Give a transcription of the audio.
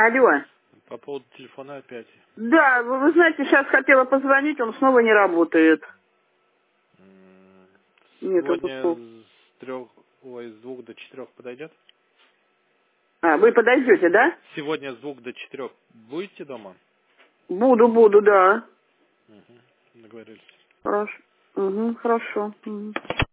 Алло. По поводу телефона опять. Да, вы знаете, сейчас хотела позвонить, он снова не работает. Нету Сегодня гудков. с 2 до 4 подойдет? А, вы подойдете, да? Сегодня с 2 до 4 будете дома? Буду, да. Угу. Договорились. Хорошо. Угу, хорошо. Мгм.